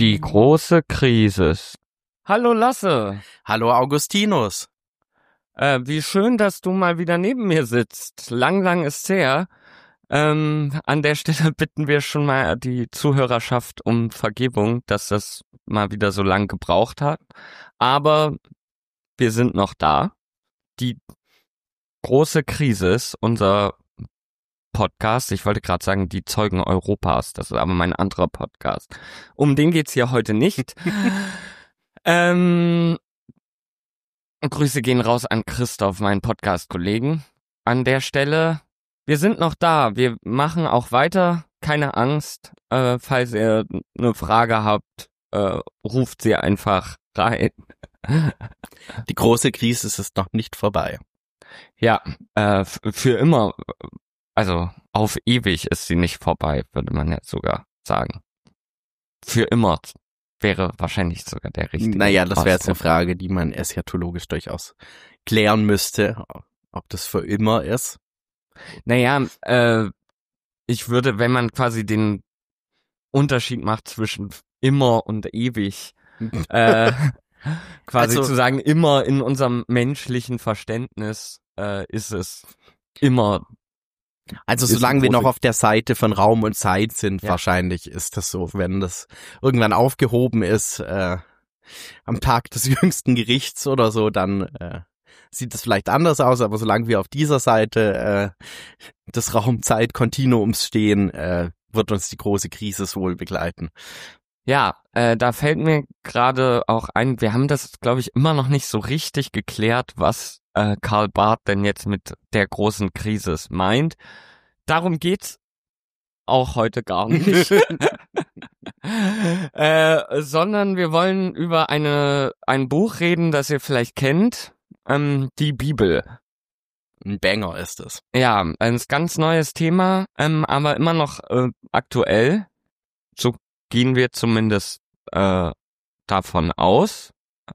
Die große Krise. Hallo Lasse. Hallo Augustinus. Wie schön, dass du mal wieder neben mir sitzt. Lang ist's her. An der Stelle bitten wir schon mal die Zuhörerschaft um Vergebung, dass das mal wieder so lang gebraucht hat. Aber wir sind noch da. Die große Krise ist unser Podcast. Ich wollte gerade sagen, die Zeugen Europas. Das ist aber mein anderer Podcast. Um den geht's hier heute nicht. Grüße gehen raus an Christoph, meinen Podcast-Kollegen. An der Stelle, wir sind noch da. Wir machen auch weiter. Keine Angst. Falls ihr eine Frage habt, ruft sie einfach rein. Die große Krise ist noch nicht vorbei. Ja, für immer. Also auf ewig ist sie nicht vorbei, würde man jetzt sogar sagen. Für immer wäre wahrscheinlich sogar der richtige. Naja, das wäre jetzt eine Frage, die man eschatologisch durchaus klären müsste, ob das für immer ist. Naja, ich würde, wenn man quasi den Unterschied macht zwischen immer und ewig, quasi Also, zu sagen, immer in unserem menschlichen Verständnis ist es immer. Also solange wir noch auf der Seite von Raum und Zeit sind, wahrscheinlich ist das so. Wenn das irgendwann aufgehoben ist, am Tag des jüngsten Gerichts oder so, dann sieht das vielleicht anders aus. Aber solange wir auf dieser Seite des Raum-Zeit-Kontinuums stehen, wird uns die große Krise wohl begleiten. Ja, da fällt mir gerade auch ein, wir haben das, glaube ich, immer noch nicht so richtig geklärt, was Karl Barth denn jetzt mit der großen Krise meint. Darum geht's auch heute gar nicht. Sondern wir wollen über ein Buch reden, das ihr vielleicht kennt, die Bibel. Ein Banger ist es. Ja, ein ganz neues Thema, aber immer noch aktuell. So gehen wir zumindest davon aus.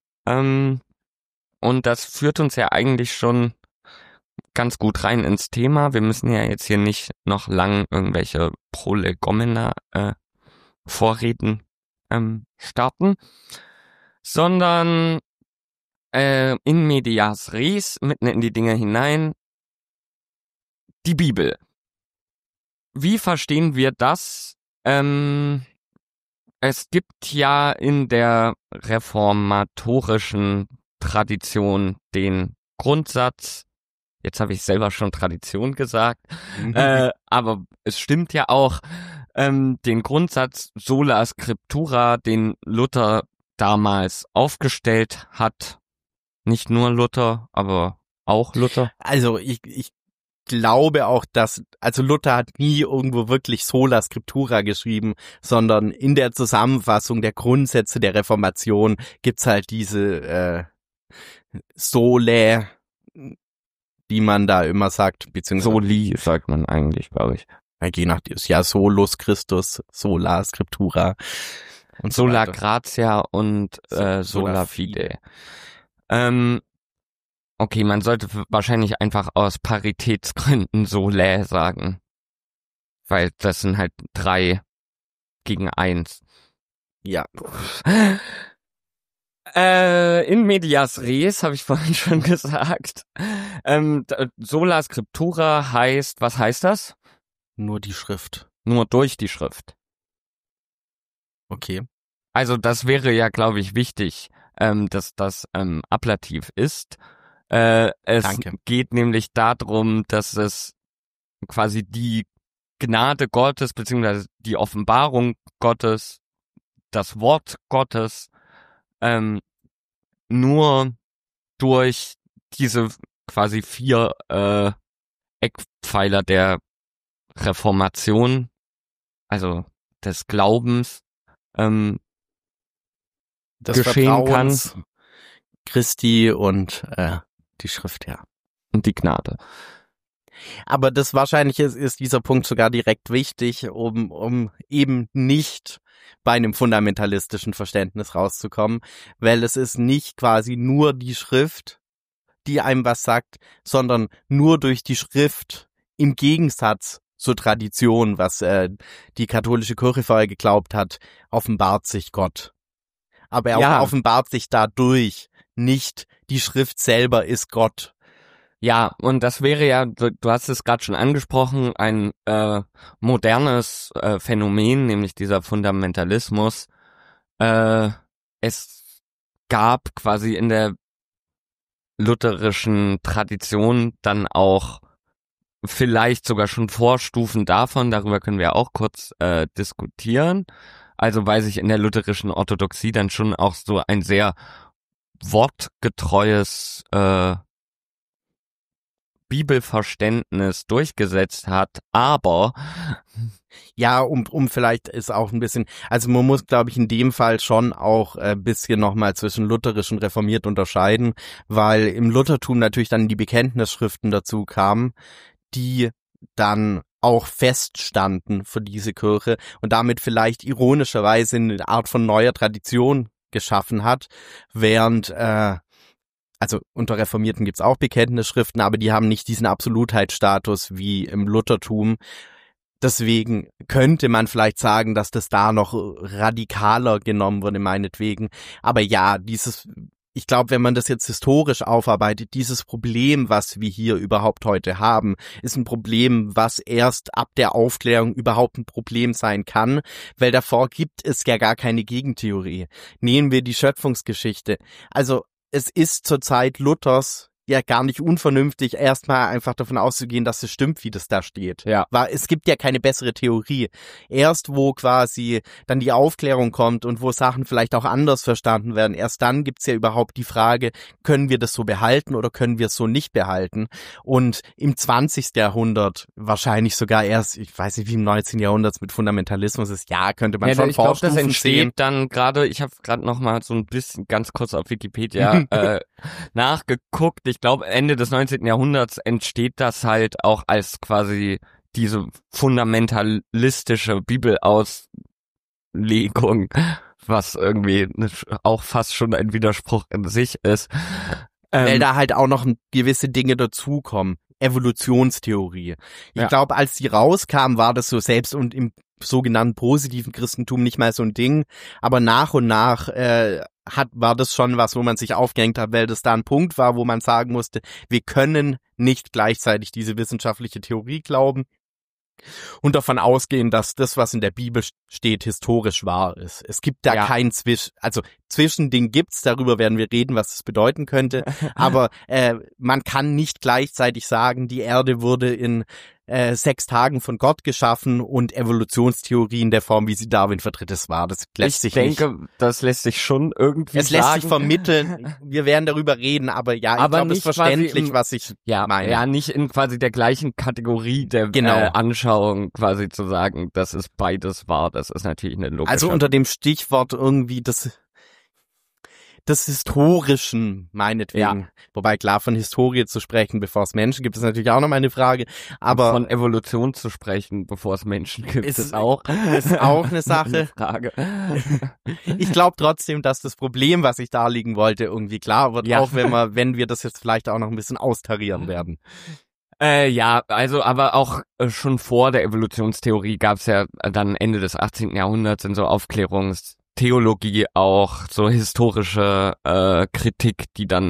Und das führt uns ja eigentlich schon ganz gut rein ins Thema. Wir müssen ja jetzt hier nicht noch lang irgendwelche Prolegomena Vorreden starten, sondern in medias res, mitten in die Dinge hinein, die Bibel. Wie verstehen wir das? Es gibt ja in der reformatorischen Tradition den Grundsatz, jetzt habe ich selber schon Tradition gesagt, aber es stimmt ja auch, den Grundsatz sola scriptura, den Luther damals aufgestellt hat. Nicht nur Luther, aber auch Luther. Also ich glaube auch, also Luther hat nie irgendwo wirklich sola scriptura geschrieben, sondern in der Zusammenfassung der Grundsätze der Reformation gibt's halt diese Sole, wie man da immer sagt, beziehungsweise Soli sagt man eigentlich, glaube ich. Je nachdem, ja, solus Christus, sola scriptura und sola so gratia und sola fide. Okay, man sollte wahrscheinlich einfach aus Paritätsgründen Sole sagen. Weil das sind halt 3 gegen 1. Ja. In medias res, habe ich vorhin schon gesagt. Sola scriptura heißt, was heißt das? Nur die Schrift. Nur durch die Schrift. Okay. Also das wäre ja, glaube ich, wichtig, dass das Ablativ ist. Es geht nämlich darum, dass es quasi die Gnade Gottes beziehungsweise die Offenbarung Gottes, das Wort Gottes, nur durch diese quasi 4 Eckpfeiler der Reformation, also des Glaubens, des geschehen Vertrauens, kann. Christi und die Schrift, ja. Und die Gnade. Aber das wahrscheinlich ist dieser Punkt sogar direkt wichtig, um eben nicht bei einem fundamentalistischen Verständnis rauszukommen, weil es ist nicht quasi nur die Schrift, die einem was sagt, sondern nur durch die Schrift im Gegensatz so Tradition, was die katholische Kirche vorher geglaubt hat, offenbart sich Gott. Aber er offenbart sich dadurch, nicht die Schrift selber ist Gott. Ja, und das wäre ja, du hast es gerade schon angesprochen, ein modernes Phänomen, nämlich dieser Fundamentalismus. Es gab quasi in der lutherischen Tradition dann auch vielleicht sogar schon Vorstufen davon, darüber können wir auch kurz diskutieren. Also weil sich in der lutherischen Orthodoxie dann schon auch so ein sehr wortgetreues Bibelverständnis durchgesetzt hat, aber ja, um vielleicht ist auch ein bisschen, also man muss, glaube ich, in dem Fall schon auch ein bisschen nochmal zwischen lutherisch und reformiert unterscheiden, weil im Luthertum natürlich dann die Bekenntnisschriften dazu kamen, die dann auch feststanden für diese Kirche und damit vielleicht ironischerweise eine Art von neuer Tradition geschaffen hat, während also unter Reformierten gibt's auch Bekenntnisschriften, aber die haben nicht diesen Absolutheitsstatus wie im Luthertum. Deswegen könnte man vielleicht sagen, dass das da noch radikaler genommen wurde, meinetwegen. Aber ja, ich glaube, wenn man das jetzt historisch aufarbeitet, dieses Problem, was wir hier überhaupt heute haben, ist ein Problem, was erst ab der Aufklärung überhaupt ein Problem sein kann, weil davor gibt es ja gar keine Gegentheorie. Nehmen wir die Schöpfungsgeschichte. Also es ist zur Zeit Luthers ja gar nicht unvernünftig, erstmal einfach davon auszugehen, dass es stimmt, wie das da steht. Ja. Weil es gibt ja keine bessere Theorie. Erst wo quasi dann die Aufklärung kommt und wo Sachen vielleicht auch anders verstanden werden, erst dann gibt's ja überhaupt die Frage, können wir das so behalten oder können wir es so nicht behalten? Und im 20. Jahrhundert, wahrscheinlich sogar erst, ich weiß nicht, wie im 19. Jahrhundert mit Fundamentalismus ist, ja, könnte man schon vorstufen. Ich glaube, das entsteht dann gerade, ich habe gerade noch mal so ein bisschen ganz kurz auf Wikipedia nachgeguckt. Ich glaube, Ende des 19. Jahrhunderts entsteht das halt auch als quasi diese fundamentalistische Bibelauslegung, was irgendwie auch fast schon ein Widerspruch in sich ist. Weil da halt auch noch gewisse Dinge dazukommen. Evolutionstheorie. Ich glaube, als die rauskam, war das so selbst und im sogenannten positiven Christentum nicht mal so ein Ding, aber nach und nach war das schon was, wo man sich aufgehängt hat, weil das da ein Punkt war, wo man sagen musste, wir können nicht gleichzeitig diese wissenschaftliche Theorie glauben und davon ausgehen, dass das, was in der Bibel steht, historisch wahr ist. Es gibt da kein Zwischending gibt's, darüber werden wir reden, was es bedeuten könnte, aber man kann nicht gleichzeitig sagen, die Erde wurde in 6 Tagen von Gott geschaffen und Evolutionstheorie in der Form, wie sie Darwin vertritt, das war. Das lässt sich nicht. Ich denke, das lässt sich schon irgendwie sagen. Es lässt sich vermitteln. Wir werden darüber reden, aber ja, ich glaube, das ist verständlich, was ich meine. Ja, nicht in quasi der gleichen Kategorie der Anschauung quasi zu sagen, das ist beides wahr. Das ist natürlich eine logische. Also unter dem Stichwort irgendwie des Historischen, meinetwegen. Ja. Wobei, klar, von Historie zu sprechen, bevor es Menschen gibt, ist natürlich auch noch mal eine Frage. Aber von Evolution zu sprechen, bevor es Menschen gibt, ist auch eine Sache. Eine Frage. Ich glaube trotzdem, dass das Problem, was ich darlegen wollte, irgendwie klar wird, auch wenn wir das jetzt vielleicht auch noch ein bisschen austarieren werden. Ja, also aber auch schon vor der Evolutionstheorie gab es ja dann Ende des 18. Jahrhunderts in so Aufklärungstheologie auch so historische Kritik, die dann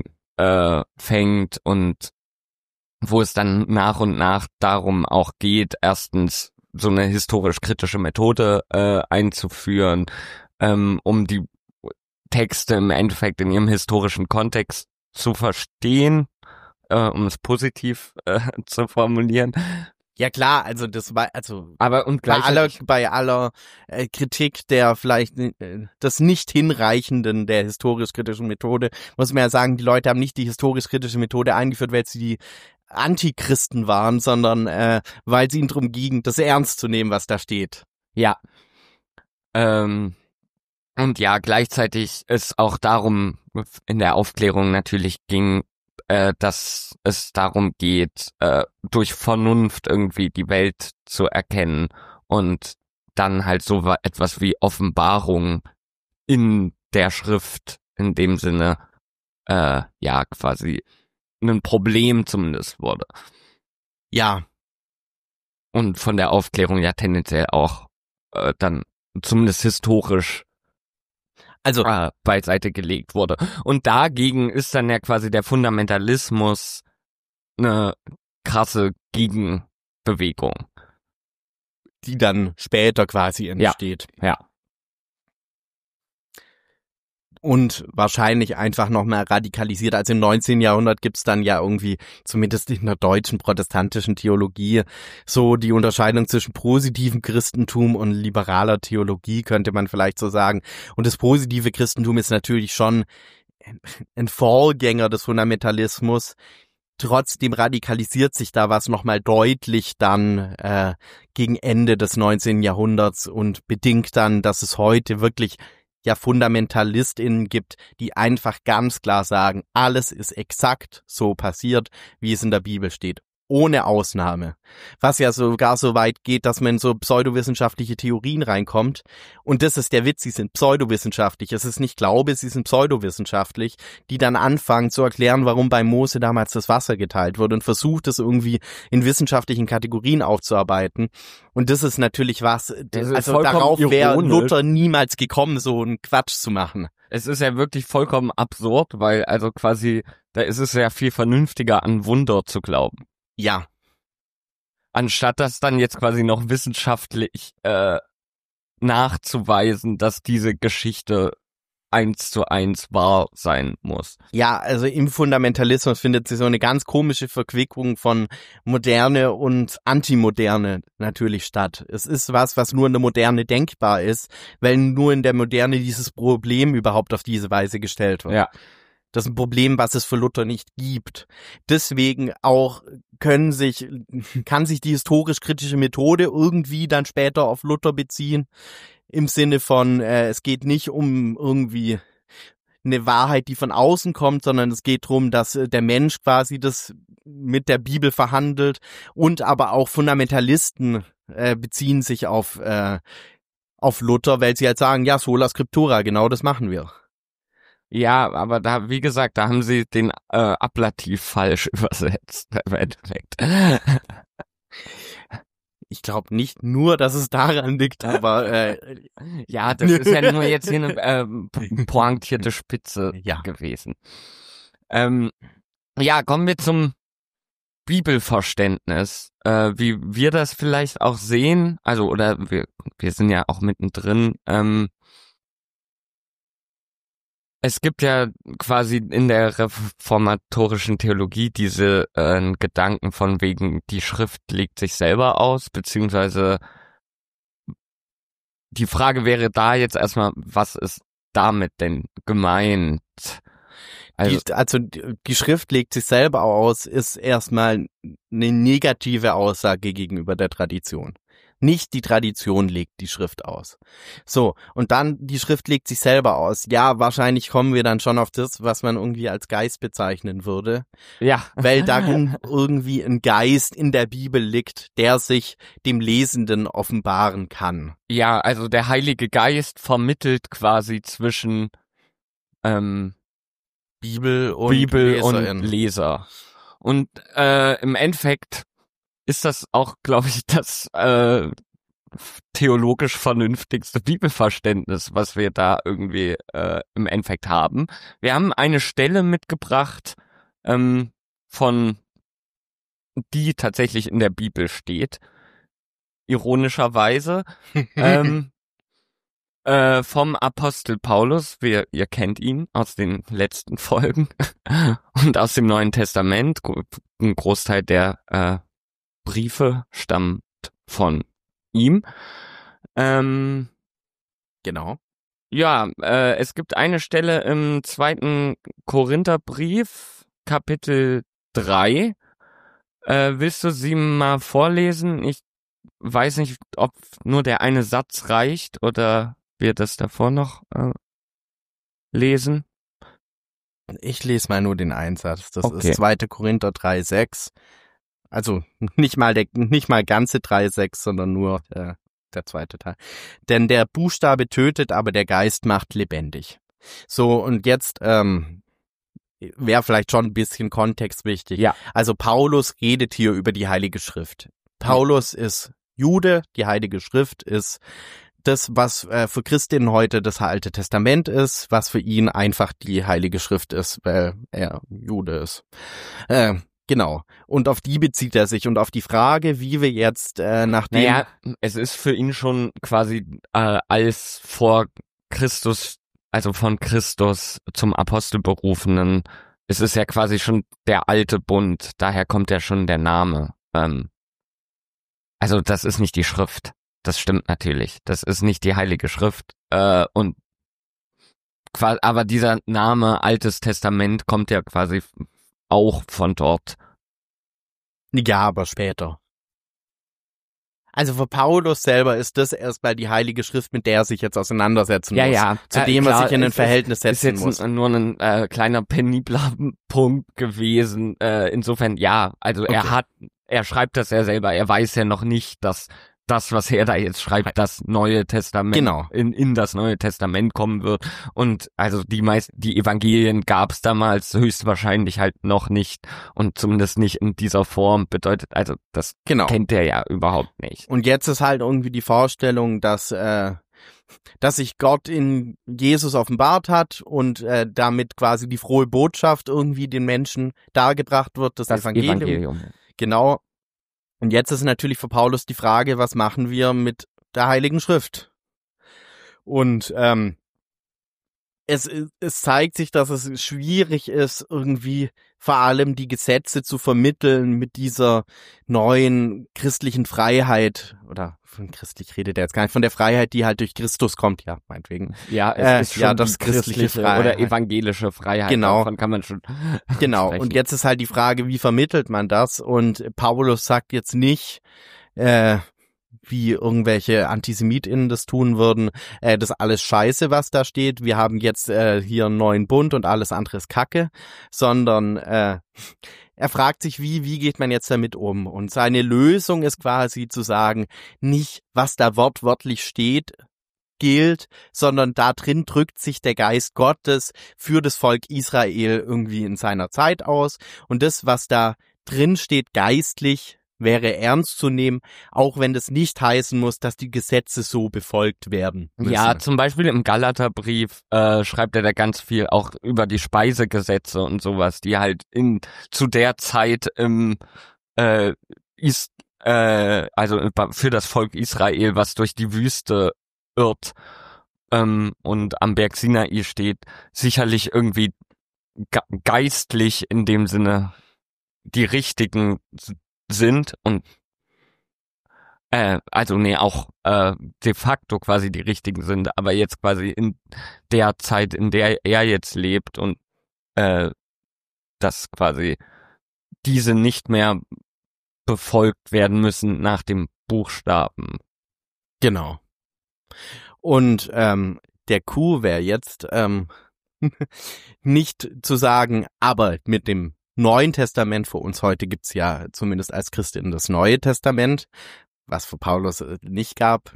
anfängt und wo es dann nach und nach darum auch geht, erstens so eine historisch-kritische Methode einzuführen, um die Texte im Endeffekt in ihrem historischen Kontext zu verstehen, um es positiv zu formulieren. Ja klar, also das war aber und bei aller Kritik der vielleicht des nicht hinreichenden der historisch-kritischen Methode muss man ja sagen, die Leute haben nicht die historisch-kritische Methode eingeführt, weil sie die Antichristen waren, sondern weil es ihnen darum ging, das ernst zu nehmen, was da steht. Ja. Und ja, gleichzeitig ist auch darum in der Aufklärung natürlich ging, dass es darum geht, durch Vernunft irgendwie die Welt zu erkennen und dann halt so etwas wie Offenbarung in der Schrift in dem Sinne quasi ein Problem zumindest wurde. Ja. und von der Aufklärung ja tendenziell auch dann zumindest historisch beiseite gelegt wurde. Und dagegen ist dann ja quasi der Fundamentalismus eine krasse Gegenbewegung. Die dann später quasi entsteht. Ja. Und wahrscheinlich einfach noch mehr radikalisiert. Also im 19. Jahrhundert gibt's dann ja irgendwie, zumindest in der deutschen protestantischen Theologie, so die Unterscheidung zwischen positivem Christentum und liberaler Theologie, könnte man vielleicht so sagen. Und das positive Christentum ist natürlich schon ein Vorgänger des Fundamentalismus. Trotzdem radikalisiert sich da was nochmal deutlich dann gegen Ende des 19. Jahrhunderts und bedingt dann, dass es heute wirklich ja FundamentalistInnen gibt, die einfach ganz klar sagen, alles ist exakt so passiert, wie es in der Bibel steht. Ohne Ausnahme. Was ja sogar so weit geht, dass man in so pseudowissenschaftliche Theorien reinkommt. Und das ist der Witz, sie sind pseudowissenschaftlich. Es ist nicht Glaube, sie sind pseudowissenschaftlich, die dann anfangen zu erklären, warum bei Mose damals das Wasser geteilt wurde und versucht es irgendwie in wissenschaftlichen Kategorien aufzuarbeiten. Und das ist natürlich was, also darauf wäre Luther niemals gekommen, so einen Quatsch zu machen. Es ist ja wirklich vollkommen absurd, weil also quasi, da ist es ja viel vernünftiger, an Wunder zu glauben. Ja. Anstatt das dann jetzt quasi noch wissenschaftlich nachzuweisen, dass diese Geschichte 1:1 wahr sein muss. Ja, also im Fundamentalismus findet sich so eine ganz komische Verquickung von Moderne und Antimoderne natürlich statt. Es ist was nur in der Moderne denkbar ist, weil nur in der Moderne dieses Problem überhaupt auf diese Weise gestellt wird. Ja. Das ist ein Problem, was es für Luther nicht gibt. Deswegen auch kann sich die historisch-kritische Methode irgendwie dann später auf Luther beziehen. Im Sinne von, es geht nicht um irgendwie eine Wahrheit, die von außen kommt, sondern es geht darum, dass der Mensch quasi das mit der Bibel verhandelt. Und aber auch Fundamentalisten beziehen sich auf Luther, weil sie halt sagen, ja, sola scriptura, genau das machen wir. Ja, aber da, wie gesagt, da haben sie den Ablativ falsch übersetzt, im Endeffekt. Ich glaube nicht nur, dass es daran liegt, aber ja, das ist ja nur jetzt hier eine pointierte Spitze gewesen. Ja, kommen wir zum Bibelverständnis, wie wir das vielleicht auch sehen, also oder wir sind ja auch mittendrin. Es gibt ja quasi in der reformatorischen Theologie diese Gedanken von wegen, die Schrift legt sich selber aus, beziehungsweise die Frage wäre da jetzt erstmal, was ist damit denn gemeint? Also die Schrift legt sich selber aus, ist erstmal eine negative Aussage gegenüber der Tradition. Nicht die Tradition legt die Schrift aus. So, und dann die Schrift legt sich selber aus. Ja, wahrscheinlich kommen wir dann schon auf das, was man irgendwie als Geist bezeichnen würde. Ja. Weil darin irgendwie ein Geist in der Bibel liegt, der sich dem Lesenden offenbaren kann. Ja, also der Heilige Geist vermittelt quasi zwischen Bibel und Leser. Und im Endeffekt ist das auch, glaube ich, das theologisch vernünftigste Bibelverständnis, was wir da irgendwie im Endeffekt haben. Wir haben eine Stelle mitgebracht, von die tatsächlich in der Bibel steht, ironischerweise, vom Apostel Paulus, ihr kennt ihn aus den letzten Folgen und aus dem Neuen Testament, ein Großteil der Briefe stammt von ihm. Genau. Ja, es gibt eine Stelle im 2. Korintherbrief, Kapitel 3. Willst du sie mal vorlesen? Ich weiß nicht, ob nur der eine Satz reicht oder wir das davor noch lesen. Ich lese mal nur den Einsatz. Das Okay. ist 2. Korinther 3,6. Also nicht mal ganze 3,6, sondern nur der zweite Teil. Denn der Buchstabe tötet, aber der Geist macht lebendig. So, und jetzt wäre vielleicht schon ein bisschen Kontext wichtig. Ja. Also Paulus redet hier über die Heilige Schrift. Paulus ist Jude, die Heilige Schrift ist das, was für Christinnen heute das Alte Testament ist, was für ihn einfach die Heilige Schrift ist, weil er Jude ist. Genau. Und auf die bezieht er sich und auf die Frage, wie wir jetzt nachdem... Naja, es ist für ihn schon quasi als vor Christus, also von Christus zum Apostel berufenen, es ist ja quasi schon der alte Bund, daher kommt ja schon der Name. Also das ist nicht die Schrift. Das stimmt natürlich. Das ist nicht die Heilige Schrift. Und aber dieser Name Altes Testament kommt ja quasi auch von dort. Ja, aber später. Also für Paulus selber ist das erstmal die Heilige Schrift, mit der er sich jetzt auseinandersetzen muss. Ja, zu dem er sich in ein Verhältnis setzen muss. Ist jetzt nur ein kleiner penibler Punkt gewesen. Insofern, ja, also okay. Er schreibt das ja selber. Er weiß ja noch nicht, dass das, was er da jetzt schreibt, das Neue Testament, genau, in das Neue Testament kommen wird. Und also die Evangelien gab es damals höchstwahrscheinlich halt noch nicht und zumindest nicht in dieser Form. Bedeutet, also das kennt er ja überhaupt nicht. Und jetzt ist halt irgendwie die Vorstellung, dass sich Gott in Jesus offenbart hat und damit quasi die frohe Botschaft irgendwie den Menschen dargebracht wird, das Evangelium. Genau. Und jetzt ist natürlich für Paulus die Frage, was machen wir mit der Heiligen Schrift? Und es zeigt sich, dass es schwierig ist, irgendwie vor allem die Gesetze zu vermitteln mit dieser neuen christlichen Freiheit. Oder von christlich redet er jetzt gar nicht, von der Freiheit, die halt durch Christus kommt, ja, meinetwegen. Ja, es ist schon ja, das christliche Freiheit. Oder evangelische Freiheit. Genau. Davon kann man schon genau. sprechen. Und jetzt ist halt die Frage, wie vermittelt man das? Und Paulus sagt jetzt nicht, wie irgendwelche AntisemitInnen das tun würden, das ist alles scheiße, was da steht, wir haben jetzt hier einen neuen Bund und alles andere ist Kacke, sondern er fragt sich, wie geht man jetzt damit um? Und seine Lösung ist quasi zu sagen, nicht, was da wortwörtlich steht, gilt, sondern da drin drückt sich der Geist Gottes für das Volk Israel irgendwie in seiner Zeit aus. Und das, was da drin steht, geistlich, wäre ernst zu nehmen, auch wenn das nicht heißen muss, dass die Gesetze so befolgt werden müssen. Ja, zum Beispiel im Galaterbrief schreibt er da ganz viel auch über die Speisegesetze und sowas, die halt zu der Zeit also für das Volk Israel, was durch die Wüste irrt und am Berg Sinai steht, sicherlich irgendwie geistlich in dem Sinne die richtigen sind und auch de facto quasi die richtigen sind, aber jetzt quasi in der Zeit, in der er jetzt lebt und dass quasi diese nicht mehr befolgt werden müssen nach dem Buchstaben. Genau. Und der Coup wäre jetzt nicht zu sagen, aber mit dem Neuen Testament, für uns heute gibt's ja zumindest als Christin das Neue Testament, was für Paulus nicht gab.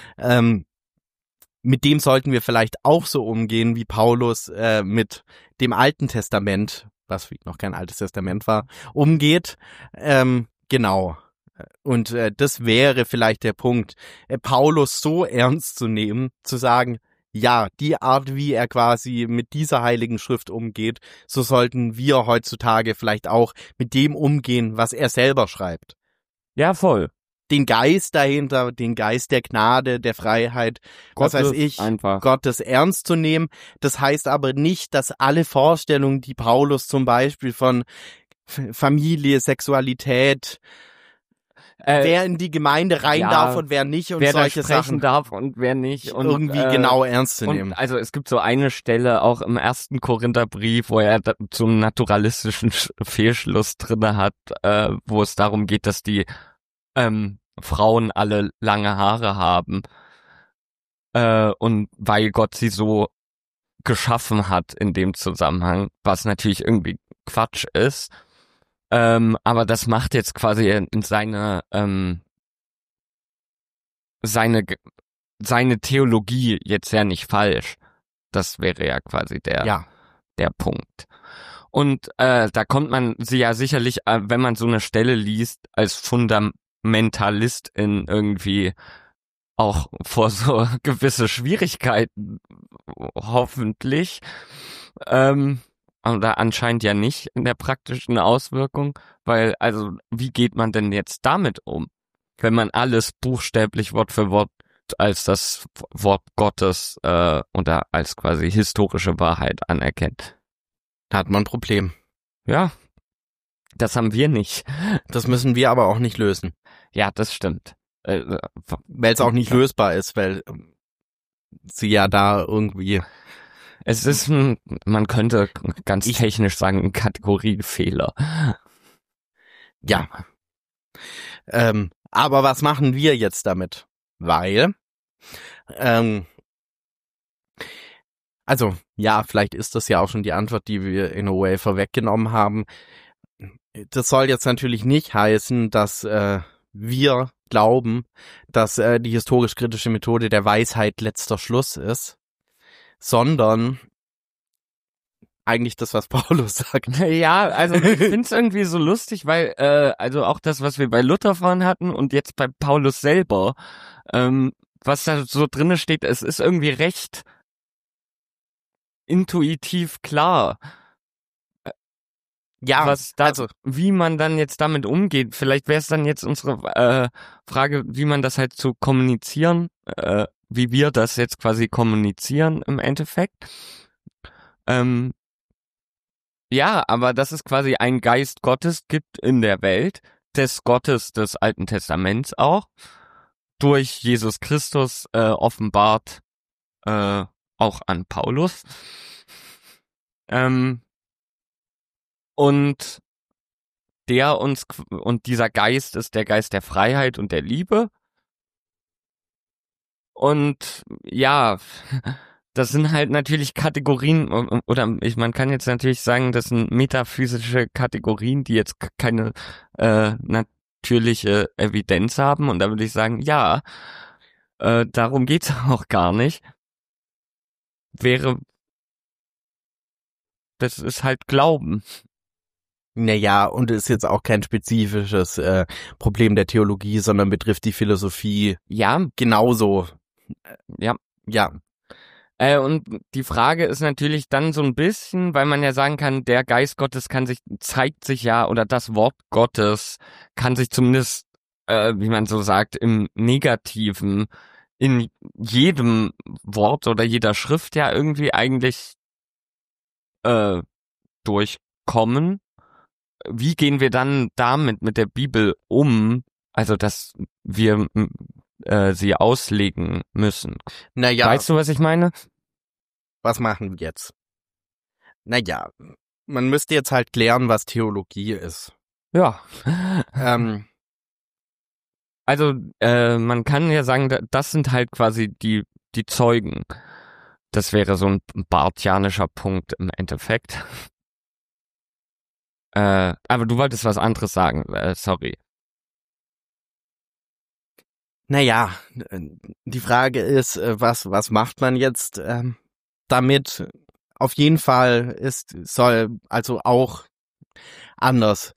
Mit dem sollten wir vielleicht auch so umgehen, wie Paulus mit dem Alten Testament, was noch kein Altes Testament war, umgeht. Genau. Und das wäre vielleicht der Punkt, Paulus so ernst zu nehmen, zu sagen, ja, die Art, wie er quasi mit dieser Heiligen Schrift umgeht, so sollten wir heutzutage vielleicht auch mit dem umgehen, was er selber schreibt. Ja, voll. Den Geist dahinter, den Geist der Gnade, der Freiheit, was weiß ich, Gottes ernst zu nehmen. Das heißt aber nicht, dass alle Vorstellungen, die Paulus zum Beispiel von Familie, Sexualität, wer in die Gemeinde rein darf und wer nicht und wer solche da sprechen Sachen darf und wer nicht und irgendwie genau ernst zu nehmen. Also es gibt so eine Stelle auch im 1. Korintherbrief, wo er so einen naturalistischen Fehlschluss drinne hat, wo es darum geht, dass die Frauen alle lange Haare haben und weil Gott sie so geschaffen hat in dem Zusammenhang, was natürlich irgendwie Quatsch ist. Aber das macht jetzt quasi in seine Theologie jetzt ja nicht falsch. Das wäre ja quasi der Punkt. Und da kommt man sie ja sicherlich, wenn man so eine Stelle liest, als Mentalistin irgendwie auch vor so gewisse Schwierigkeiten, hoffentlich. Oder anscheinend ja nicht in der praktischen Auswirkung, weil, also, wie geht man denn jetzt damit um, wenn man alles buchstäblich Wort für Wort als das Wort Gottes oder als quasi historische Wahrheit anerkennt? Da hat man ein Problem. Ja, das haben wir nicht. Das müssen wir aber auch nicht lösen. Ja, das stimmt. Weil es auch nicht lösbar ist, weil sie ja da irgendwie... Es ist man könnte ganz technisch sagen, ein Kategoriefehler. Ja. Aber was machen wir jetzt damit? Weil, also, ja, vielleicht ist das ja auch schon die Antwort, die wir in a way vorweggenommen haben. Das soll jetzt natürlich nicht heißen, dass wir glauben, dass die historisch-kritische Methode der Weisheit letzter Schluss ist, sondern eigentlich das, was Paulus sagt. Ja, also ich find's irgendwie so lustig, weil also auch das, was wir bei Luther vorhin hatten und jetzt bei Paulus selber, was da so drinne steht, es ist irgendwie recht intuitiv klar. Ja, was da, also wie man dann jetzt damit umgeht. Vielleicht wäre es dann jetzt unsere Frage, wie man das halt zu kommunizieren, wie wir das jetzt quasi kommunizieren im Endeffekt. Ja, aber dass es quasi einen Geist Gottes gibt in der Welt, des Gottes des Alten Testaments auch, durch Jesus Christus offenbart auch an Paulus. Und dieser Geist ist der Geist der Freiheit und der Liebe. Und ja, das sind halt natürlich Kategorien, oder man kann jetzt natürlich sagen, das sind metaphysische Kategorien, die jetzt keine natürliche Evidenz haben. Und da würde ich sagen, ja, darum geht's auch gar nicht. Das ist halt Glauben. Naja, und ist jetzt auch kein spezifisches Problem der Theologie, sondern betrifft die Philosophie ja genauso. Ja. Ja. Und die Frage ist natürlich dann so ein bisschen, weil man ja sagen kann, der Geist Gottes zeigt sich ja, oder das Wort Gottes kann sich zumindest, wie man so sagt, im Negativen in jedem Wort oder jeder Schrift ja irgendwie eigentlich durchkommen. Wie gehen wir dann damit mit der Bibel um? Also, dass wir sie auslegen müssen. Naja. Weißt du, was ich meine? Was machen wir jetzt? Naja, man müsste jetzt halt klären, was Theologie ist. Ja. Also, man kann ja sagen, das sind halt quasi die Zeugen. Das wäre so ein barthianischer Punkt im Endeffekt. Aber du wolltest was anderes sagen, sorry. Naja, die Frage ist, was macht man jetzt damit? Auf jeden Fall soll also auch anders.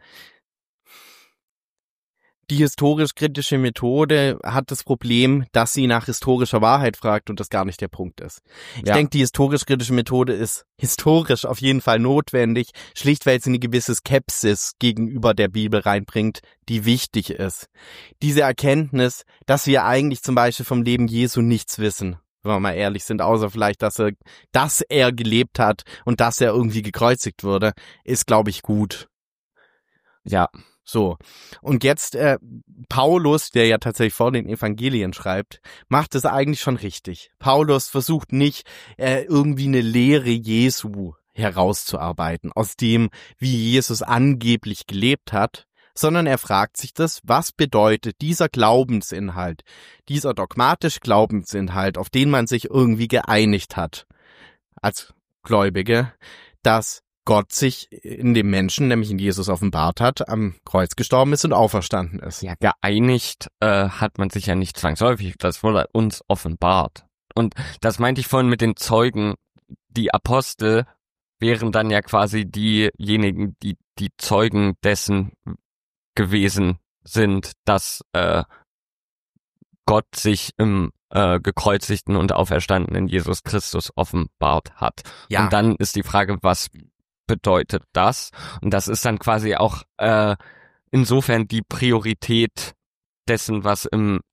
Die historisch-kritische Methode hat das Problem, dass sie nach historischer Wahrheit fragt und das gar nicht der Punkt ist. Ich denke, die historisch-kritische Methode ist historisch auf jeden Fall notwendig, schlicht weil sie eine gewisse Skepsis gegenüber der Bibel reinbringt, die wichtig ist. Diese Erkenntnis, dass wir eigentlich zum Beispiel vom Leben Jesu nichts wissen, wenn wir mal ehrlich sind, außer vielleicht, dass er gelebt hat und dass er irgendwie gekreuzigt wurde, ist, glaube ich, gut. Ja. So, und jetzt Paulus, der ja tatsächlich vor den Evangelien schreibt, macht es eigentlich schon richtig. Paulus versucht nicht irgendwie eine Lehre Jesu herauszuarbeiten, aus dem, wie Jesus angeblich gelebt hat, sondern er fragt sich das, was bedeutet dieser Glaubensinhalt, dieser dogmatische Glaubensinhalt, auf den man sich irgendwie geeinigt hat als Gläubige, dass Gott sich in dem Menschen, nämlich in Jesus offenbart hat, am Kreuz gestorben ist und auferstanden ist. Ja, geeinigt hat man sich ja nicht zwangsläufig, das wurde uns offenbart. Und das meinte ich vorhin mit den Zeugen, die Apostel wären dann ja quasi diejenigen, die Zeugen dessen gewesen sind, dass Gott sich im gekreuzigten und auferstandenen Jesus Christus offenbart hat. Ja. Und dann ist die Frage, was bedeutet das? Und das ist dann quasi auch insofern die Priorität dessen, was in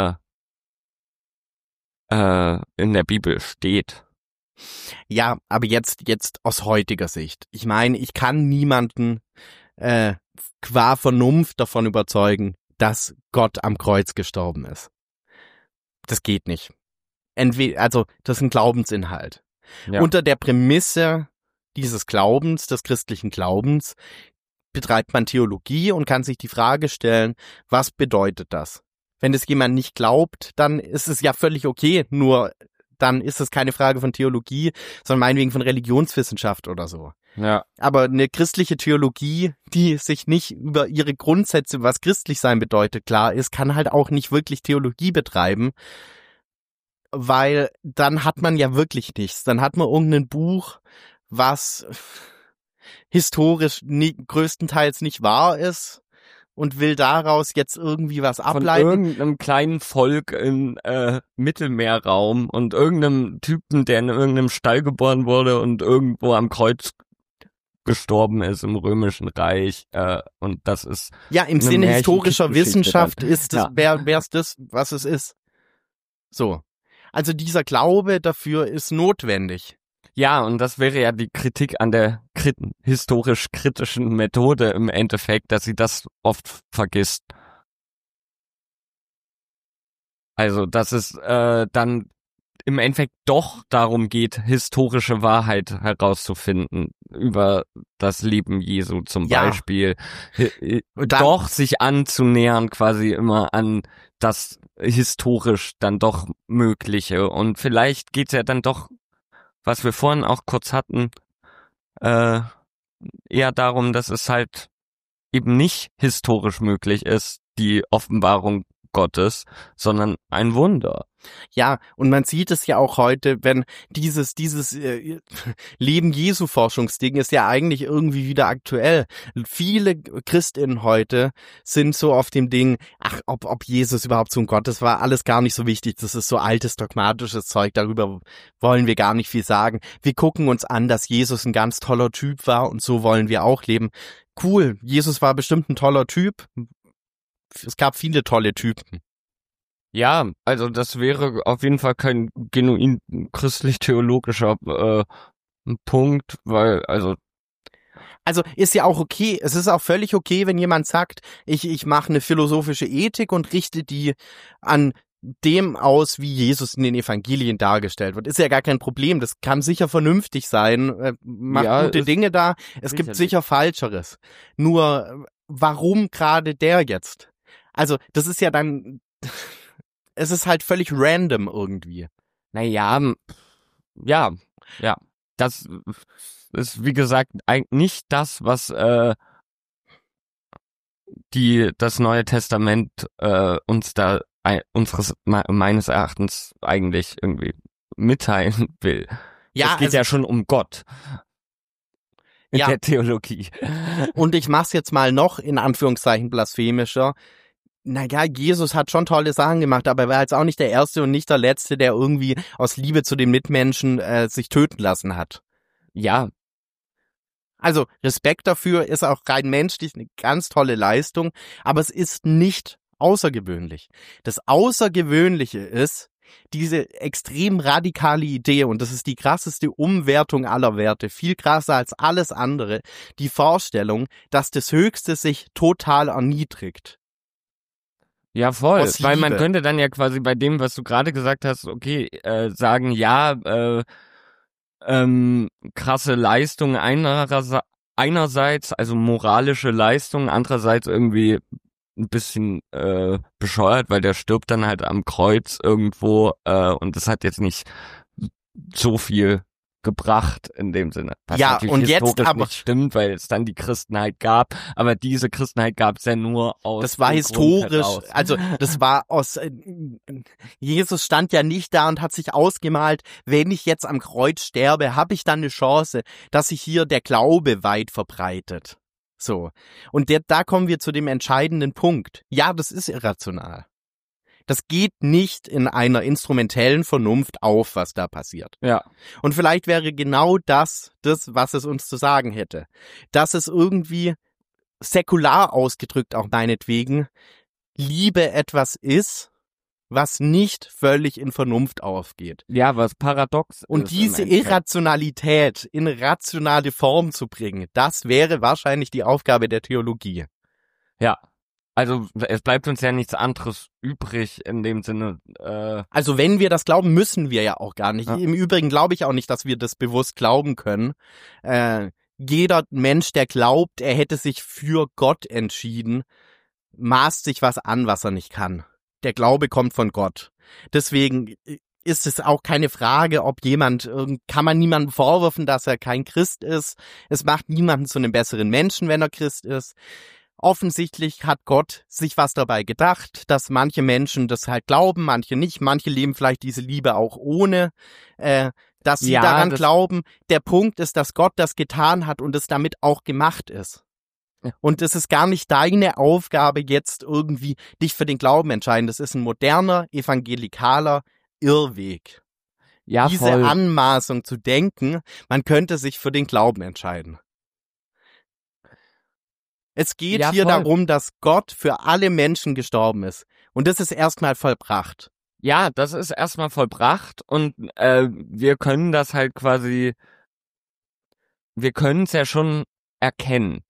der Bibel steht. Ja, aber jetzt aus heutiger Sicht. Ich meine, ich kann niemanden qua Vernunft davon überzeugen, dass Gott am Kreuz gestorben ist. Das geht nicht. Also, das ist ein Glaubensinhalt. Ja. Unter der Prämisse dieses Glaubens, des christlichen Glaubens, betreibt man Theologie und kann sich die Frage stellen, was bedeutet das? Wenn es jemand nicht glaubt, dann ist es ja völlig okay, nur dann ist es keine Frage von Theologie, sondern meinetwegen von Religionswissenschaft oder so. Ja. Aber eine christliche Theologie, die sich nicht über ihre Grundsätze, was christlich sein bedeutet, klar ist, kann halt auch nicht wirklich Theologie betreiben, weil dann hat man ja wirklich nichts. Dann hat man irgendein Buch, was historisch größtenteils nicht wahr ist und will daraus jetzt irgendwie was ableiten. Von irgendeinem kleinen Volk im Mittelmeerraum und irgendeinem Typen, der in irgendeinem Stall geboren wurde und irgendwo am Kreuz gestorben ist im Römischen Reich, und das ist ja im Sinne historischer Wissenschaft dann. ist das, wär's das, was es ist. So. Also dieser Glaube dafür ist notwendig. Ja, und das wäre ja die Kritik an der historisch-kritischen Methode im Endeffekt, dass sie das oft vergisst. Also, dass es dann im Endeffekt doch darum geht, historische Wahrheit herauszufinden über das Leben Jesu zum Beispiel. Doch sich anzunähern quasi immer an das historisch dann doch Mögliche. Und vielleicht geht's ja dann doch, was wir vorhin auch kurz hatten, eher darum, dass es halt eben nicht historisch möglich ist, die Offenbarung Gottes, sondern ein Wunder. Ja, und man sieht es ja auch heute, wenn dieses Leben Jesu Forschungsding ist ja eigentlich irgendwie wieder aktuell. Viele Christinnen heute sind so auf dem Ding, ach, ob Jesus überhaupt so ein Gott ist, war alles gar nicht so wichtig. Das ist so altes dogmatisches Zeug, darüber wollen wir gar nicht viel sagen. Wir gucken uns an, dass Jesus ein ganz toller Typ war und so wollen wir auch leben. Cool, Jesus war bestimmt ein toller Typ. Es gab viele tolle Typen. Ja, also das wäre auf jeden Fall kein genuin christlich-theologischer Punkt, weil, also ist ja auch okay, es ist auch völlig okay, wenn jemand sagt, ich mache eine philosophische Ethik und richte die an dem aus, wie Jesus in den Evangelien dargestellt wird. Ist ja gar kein Problem, das kann sicher vernünftig sein, macht ja, gute Dinge da, es gibt sicher Falscheres. Nur, warum gerade der jetzt? Also, das ist ja dann, es ist halt völlig random irgendwie. Naja, ja. Das ist, wie gesagt, eigentlich nicht das, was das Neue Testament uns da meines Erachtens eigentlich irgendwie mitteilen will. Ja, es geht ja schon um Gott. In der Theologie. Und ich mach's jetzt mal noch in Anführungszeichen blasphemischer. Naja, Jesus hat schon tolle Sachen gemacht, aber er war jetzt auch nicht der Erste und nicht der Letzte, der irgendwie aus Liebe zu den Mitmenschen sich töten lassen hat. Ja. Also Respekt dafür, ist auch rein menschlich eine ganz tolle Leistung, aber es ist nicht außergewöhnlich. Das Außergewöhnliche ist diese extrem radikale Idee, und das ist die krasseste Umwertung aller Werte, viel krasser als alles andere, die Vorstellung, dass das Höchste sich total erniedrigt. Ja, voll, weil man könnte dann ja quasi bei dem, was du gerade gesagt hast, okay, sagen, ja, krasse Leistung einerseits, also moralische Leistung, andererseits irgendwie ein bisschen bescheuert, weil der stirbt dann halt am Kreuz irgendwo und das hat jetzt nicht so viel gebracht in dem Sinne. Was ja, natürlich und jetzt aber nicht stimmt, weil es dann die Christenheit gab, aber diese Christenheit gab es ja nur aus das war historisch, also das war aus Jesus stand ja nicht da und hat sich ausgemalt, wenn ich jetzt am Kreuz sterbe, habe ich dann eine Chance, dass sich hier der Glaube weit verbreitet. So. Und da kommen wir zu dem entscheidenden Punkt. Ja, das ist irrational. Das geht nicht in einer instrumentellen Vernunft auf, was da passiert. Ja. Und vielleicht wäre genau das, was es uns zu sagen hätte. Dass es irgendwie säkular ausgedrückt auch meinetwegen Liebe etwas ist, was nicht völlig in Vernunft aufgeht. Ja, was paradox und ist. Und diese Irrationalität in rationale Form zu bringen, das wäre wahrscheinlich die Aufgabe der Theologie. Ja. Also es bleibt uns ja nichts anderes übrig in dem Sinne. Also wenn wir das glauben, müssen wir ja auch gar nicht. Ja. Im Übrigen glaube ich auch nicht, dass wir das bewusst glauben können. Jeder Mensch, der glaubt, er hätte sich für Gott entschieden, maßt sich was an, was er nicht kann. Der Glaube kommt von Gott. Deswegen ist es auch keine Frage, kann man niemandem vorwerfen, dass er kein Christ ist. Es macht niemanden zu einem besseren Menschen, wenn er Christ ist. Offensichtlich hat Gott sich was dabei gedacht, dass manche Menschen das halt glauben, manche nicht. Manche leben vielleicht diese Liebe auch ohne, dass sie daran glauben. Der Punkt ist, dass Gott das getan hat und es damit auch gemacht ist. Ja. Und es ist gar nicht deine Aufgabe, jetzt irgendwie dich für den Glauben entscheiden. Das ist ein moderner, evangelikaler Irrweg. Ja, diese voll. Anmaßung zu denken, man könnte sich für den Glauben entscheiden. Es geht hier darum, dass Gott für alle Menschen gestorben ist. Und das ist erstmal vollbracht. Ja, das ist erstmal vollbracht und wir können das halt quasi, wir können es ja schon erkennen.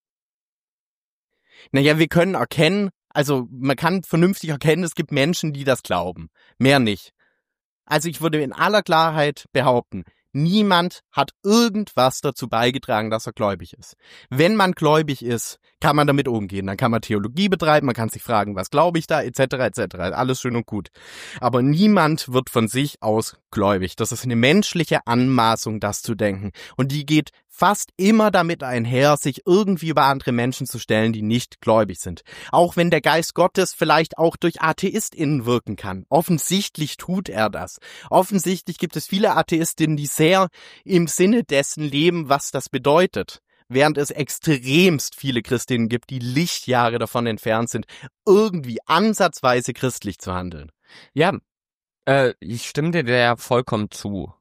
Naja, wir können erkennen, also man kann vernünftig erkennen, es gibt Menschen, die das glauben. Mehr nicht. Also ich würde in aller Klarheit behaupten, niemand hat irgendwas dazu beigetragen, dass er gläubig ist. Wenn man gläubig ist, kann man damit umgehen. Dann kann man Theologie betreiben, man kann sich fragen, was glaube ich da, etc., etc. Alles schön und gut. Aber niemand wird von sich aus gläubig. Das ist eine menschliche Anmaßung, das zu denken. Und die geht fast immer damit einher, sich irgendwie über andere Menschen zu stellen, die nicht gläubig sind. Auch wenn der Geist Gottes vielleicht auch durch AtheistInnen wirken kann. Offensichtlich tut er das. Offensichtlich gibt es viele AtheistInnen, die sehr im Sinne dessen leben, was das bedeutet. Während es extremst viele Christinnen gibt, die Lichtjahre davon entfernt sind, irgendwie ansatzweise christlich zu handeln. Ja, ich stimme dir da vollkommen zu.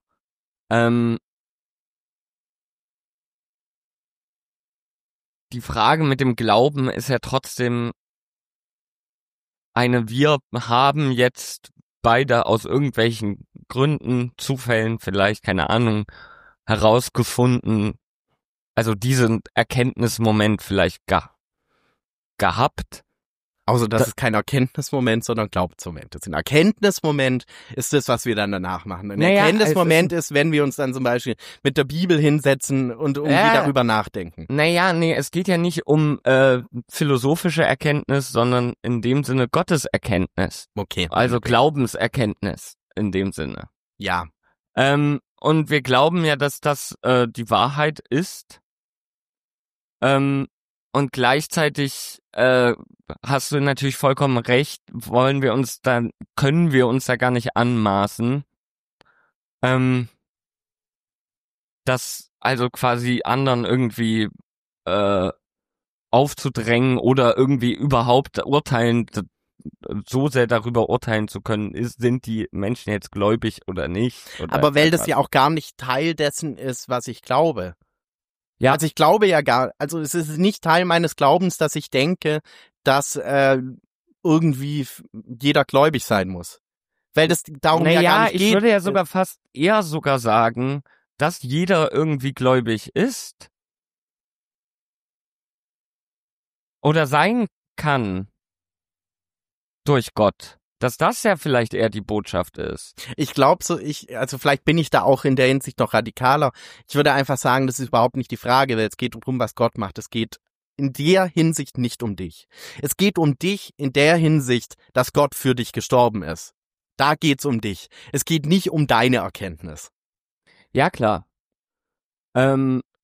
Die Frage mit dem Glauben ist ja trotzdem wir haben jetzt beide aus irgendwelchen Gründen, Zufällen vielleicht, keine Ahnung, herausgefunden, also diesen Erkenntnismoment vielleicht gehabt. Also das ist kein Erkenntnismoment, sondern Glaubensmoment. Das ist ein Erkenntnismoment ist das, was wir dann danach machen. Ein Erkenntnismoment ist, wenn wir uns dann zum Beispiel mit der Bibel hinsetzen und irgendwie darüber nachdenken. Es geht ja nicht um philosophische Erkenntnis, sondern in dem Sinne Gotteserkenntnis. Okay. Also Glaubenserkenntnis in dem Sinne. Ja. Und wir glauben ja, dass das die Wahrheit ist. Und gleichzeitig hast du natürlich vollkommen recht, können wir uns da gar nicht anmaßen, das also quasi anderen irgendwie aufzudrängen oder irgendwie überhaupt so sehr darüber urteilen zu können, sind die Menschen jetzt gläubig oder nicht. Aber weil das ja auch gar nicht Teil dessen ist, was ich glaube. Ja. Also ich glaube es ist nicht Teil meines Glaubens, dass ich denke, dass irgendwie jeder gläubig sein muss. Weil das darum ja gar nicht geht. Ich würde ja sogar fast eher sagen, dass jeder irgendwie gläubig ist oder sein kann durch Gott. Dass das ja vielleicht eher die Botschaft ist. Ich glaube also vielleicht bin ich da auch in der Hinsicht noch radikaler. Ich würde einfach sagen, das ist überhaupt nicht die Frage, weil es geht darum, was Gott macht. Es geht in der Hinsicht nicht um dich. Es geht um dich in der Hinsicht, dass Gott für dich gestorben ist. Da geht's um dich. Es geht nicht um deine Erkenntnis. Ja, klar.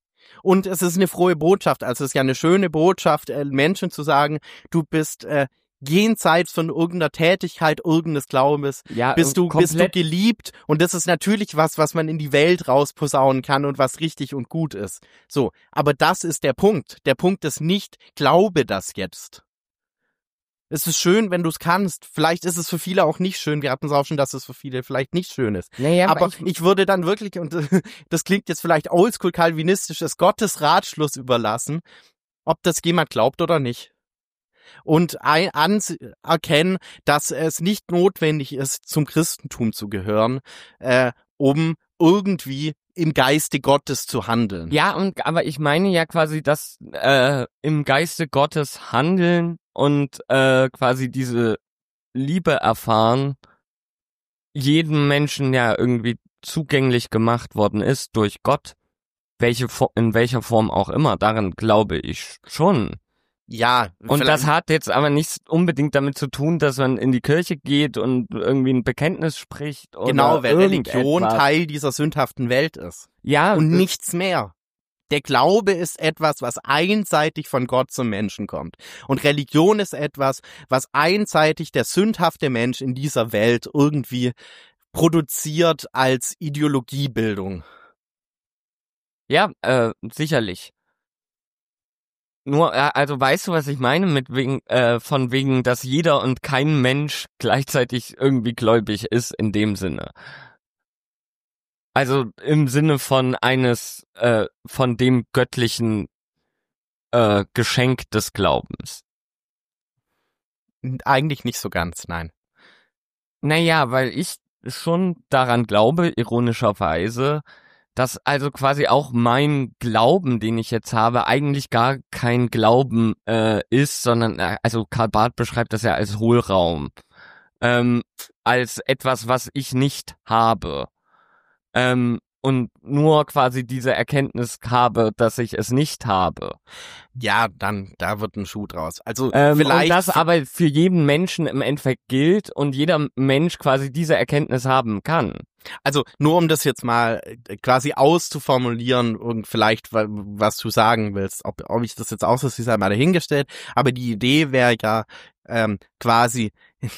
Und es ist eine frohe Botschaft. Also es ist ja eine schöne Botschaft, Menschen zu sagen, du bist jenseits von irgendeiner Tätigkeit, irgendeines Glaubens, bist du geliebt, und das ist natürlich was man in die Welt rausposaunen kann und was richtig und gut ist. So, aber das ist der Punkt. Der Punkt ist nicht, glaube das jetzt. Es ist schön, wenn du es kannst. Vielleicht ist es für viele auch nicht schön. Wir hatten es auch schon, dass es für viele vielleicht nicht schön ist. Naja, aber ich würde dann wirklich, und das klingt jetzt vielleicht oldschool kalvinistisch, es Gottes Ratschluss überlassen, ob das jemand glaubt oder nicht. Und erkennen, dass es nicht notwendig ist, zum Christentum zu gehören, um irgendwie im Geiste Gottes zu handeln. Ja, aber ich meine ja quasi, dass im Geiste Gottes handeln und quasi diese Liebe erfahren jedem Menschen ja irgendwie zugänglich gemacht worden ist durch Gott, in welcher Form auch immer. Daran glaube ich schon. Ja. Und das hat jetzt aber nichts unbedingt damit zu tun, dass man in die Kirche geht und irgendwie ein Bekenntnis spricht oder genau, weil Religion Teil dieser sündhaften Welt ist. Ja. Und nichts mehr. Der Glaube ist etwas, was einseitig von Gott zum Menschen kommt. Und Religion ist etwas, was einseitig der sündhafte Mensch in dieser Welt irgendwie produziert als Ideologiebildung. Ja, sicherlich. Nur, also weißt du, was ich meine von wegen, dass jeder und kein Mensch gleichzeitig irgendwie gläubig ist in dem Sinne. Also im Sinne von von dem göttlichen Geschenk des Glaubens. Eigentlich nicht so ganz, nein. Naja, weil ich schon daran glaube, ironischerweise, dass also quasi auch mein Glauben, den ich jetzt habe, eigentlich gar kein Glauben ist, sondern also Karl Barth beschreibt das ja als Hohlraum, als etwas, was ich nicht habe, und nur quasi diese Erkenntnis habe, dass ich es nicht habe. Ja, dann da wird ein Schuh draus. Also vielleicht, und das aber für jeden Menschen im Endeffekt gilt und jeder Mensch quasi diese Erkenntnis haben kann. Also nur um das jetzt mal quasi auszuformulieren und vielleicht, was du sagen willst, ob ich das jetzt aussehe, sei mal dahingestellt, aber die Idee wäre ja quasi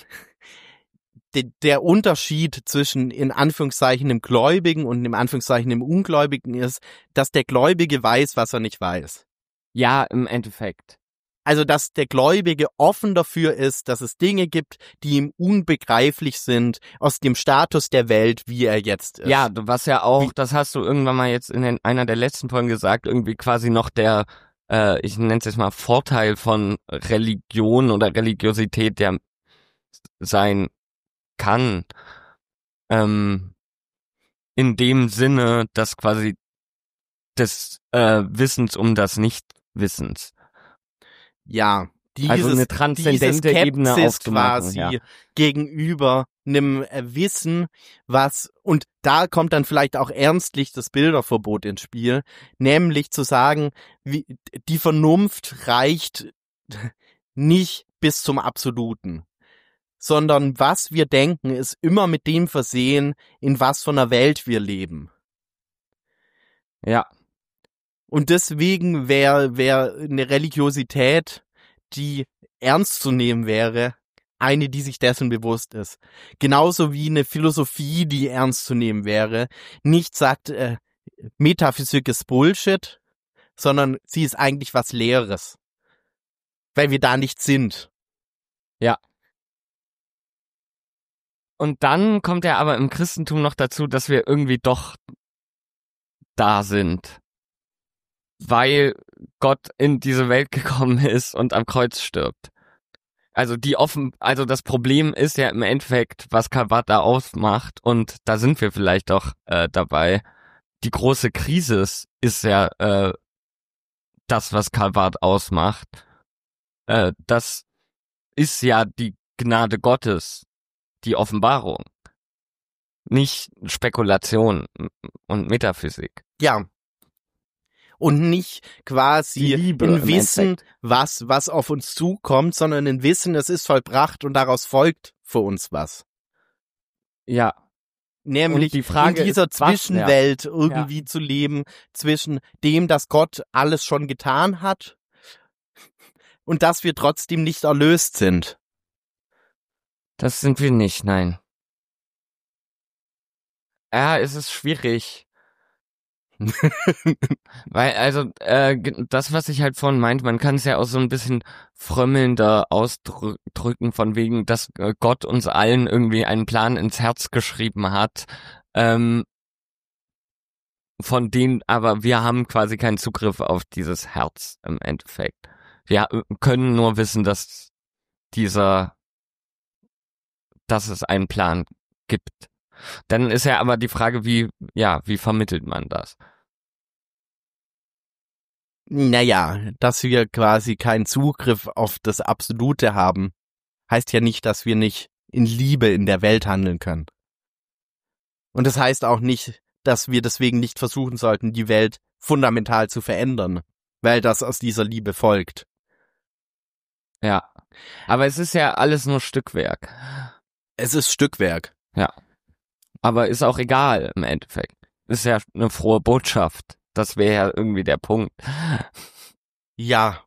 der Unterschied zwischen in Anführungszeichen dem Gläubigen und in Anführungszeichen dem Ungläubigen ist, dass der Gläubige weiß, was er nicht weiß. Ja, im Endeffekt. Also, dass der Gläubige offen dafür ist, dass es Dinge gibt, die ihm unbegreiflich sind aus dem Status der Welt, wie er jetzt ist. Ja, was ja auch, das hast du irgendwann mal jetzt in einer der letzten Folgen gesagt, irgendwie quasi noch der, ich nenne es jetzt mal Vorteil von Religion oder Religiosität, der sein kann, in dem Sinne, dass quasi des Wissens um das Nichtwissens. Ja, also eine transzendente Ebene aufzumachen, quasi ja. Gegenüber einem Wissen, und da kommt dann vielleicht auch ernstlich das Bilderverbot ins Spiel, nämlich zu sagen, die Vernunft reicht nicht bis zum Absoluten, sondern was wir denken, ist immer mit dem versehen, in was von einer Welt wir leben. Ja. Und deswegen wäre eine Religiosität, die ernst zu nehmen wäre, eine, die sich dessen bewusst ist. Genauso wie eine Philosophie, die ernst zu nehmen wäre, nicht sagt, Metaphysik ist Bullshit, sondern sie ist eigentlich was Leeres. Weil wir da nicht sind. Ja. Und dann kommt ja aber im Christentum noch dazu, dass wir irgendwie doch da sind. Weil Gott in diese Welt gekommen ist und am Kreuz stirbt. Also das Problem ist ja im Endeffekt, was Karl Barth da ausmacht, und da sind wir vielleicht doch dabei. Die große Krise ist ja das, was Karl Barth ausmacht. Das ist ja die Gnade Gottes, die Offenbarung. Nicht Spekulation und Metaphysik. Ja. Und nicht quasi ein Wissen, was auf uns zukommt, sondern ein Wissen, es ist vollbracht und daraus folgt für uns was. Ja. Nämlich die Frage in dieser ist, Zwischenwelt irgendwie zu leben, zwischen dem, dass Gott alles schon getan hat und dass wir trotzdem nicht erlöst sind. Das sind wir nicht, nein. Ja, es ist schwierig. Weil, also, das, was ich halt vorhin meinte, man kann es ja auch so ein bisschen frömmelnder ausdrücken, von wegen, dass Gott uns allen irgendwie einen Plan ins Herz geschrieben hat, von denen, aber wir haben quasi keinen Zugriff auf dieses Herz im Endeffekt. Wir können nur wissen, dass es einen Plan gibt. Dann ist ja aber die Frage, wie vermittelt man das? Naja, dass wir quasi keinen Zugriff auf das Absolute haben, heißt ja nicht, dass wir nicht in Liebe in der Welt handeln können. Und das heißt auch nicht, dass wir deswegen nicht versuchen sollten, die Welt fundamental zu verändern, weil das aus dieser Liebe folgt. Ja, aber es ist ja alles nur Stückwerk. Es ist Stückwerk. Ja, aber ist auch egal im Endeffekt. Ist ja eine frohe Botschaft. Das wäre ja irgendwie der Punkt. Ja.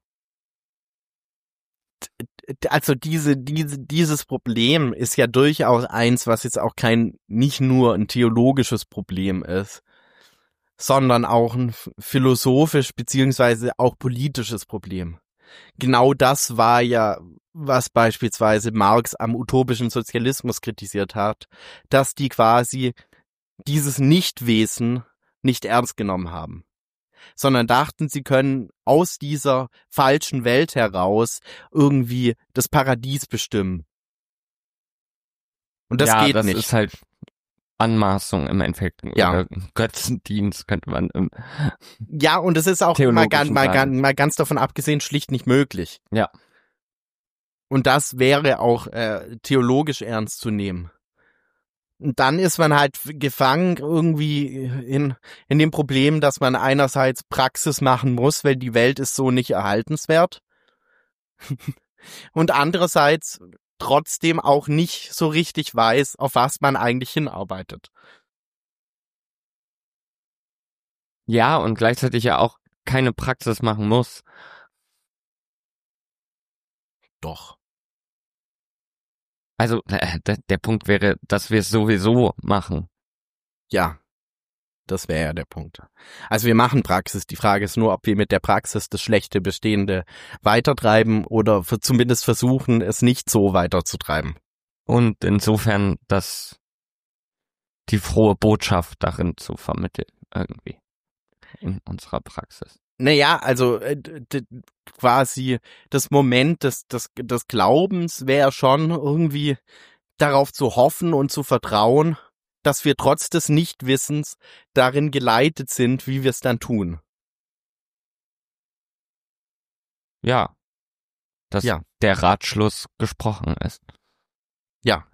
Also dieses Problem ist ja durchaus eins, was jetzt auch nicht nur ein theologisches Problem ist, sondern auch ein philosophisch beziehungsweise auch politisches Problem. Genau das war ja, was beispielsweise Marx am utopischen Sozialismus kritisiert hat, dass die quasi dieses Nichtwesen nicht ernst genommen haben, sondern dachten, sie können aus dieser falschen Welt heraus irgendwie das Paradies bestimmen. Und das geht nicht. Das ist halt Anmaßung im Endeffekt. Ja. Götzendienst könnte man ja, und es ist auch mal ganz davon abgesehen schlicht nicht möglich. Ja. Und das wäre auch theologisch ernst zu nehmen. Und dann ist man halt gefangen irgendwie in dem Problem, dass man einerseits Praxis machen muss, weil die Welt ist so nicht erhaltenswert. Und andererseits trotzdem auch nicht so richtig weiß, auf was man eigentlich hinarbeitet. Ja, und gleichzeitig ja auch keine Praxis machen muss. Doch. Also der Punkt wäre, dass wir es sowieso machen. Ja, das wäre ja der Punkt. Also wir machen Praxis. Die Frage ist nur, ob wir mit der Praxis das schlechte Bestehende weitertreiben oder zumindest versuchen, es nicht so weiterzutreiben. Und insofern, dass die frohe Botschaft darin zu vermitteln, irgendwie in unserer Praxis. Naja, also quasi das Moment des Glaubens wäre schon irgendwie darauf zu hoffen und zu vertrauen, dass wir trotz des Nichtwissens darin geleitet sind, wie wir es dann tun. Ja, dass der Ratschluss gesprochen ist. Ja.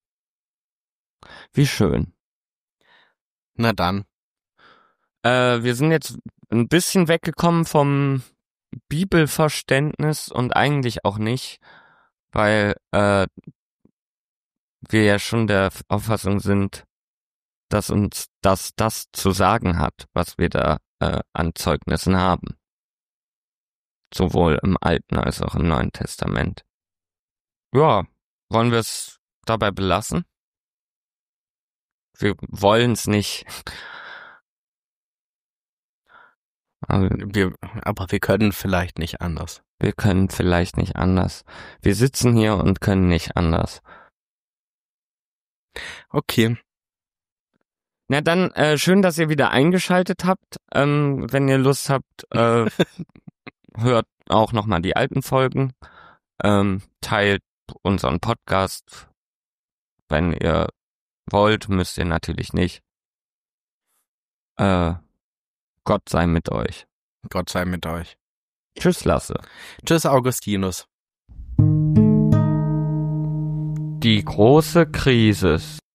Wie schön. Na dann. Wir sind jetzt ein bisschen weggekommen vom Bibelverständnis und eigentlich auch nicht, weil wir ja schon der Auffassung sind, dass uns das zu sagen hat, was wir da an Zeugnissen haben. Sowohl im Alten als auch im Neuen Testament. Ja, wollen wir es dabei belassen? Wir wollen es nicht. Aber wir können vielleicht nicht anders. Wir können vielleicht nicht anders. Wir sitzen hier und können nicht anders. Okay. Na dann, schön, dass ihr wieder eingeschaltet habt. Wenn ihr Lust habt, hört auch nochmal die alten Folgen. Teilt unseren Podcast. Wenn ihr wollt, müsst ihr natürlich nicht. Gott sei mit euch. Gott sei mit euch. Tschüss, Lasse. Tschüss, Augustinus. Die große Krise.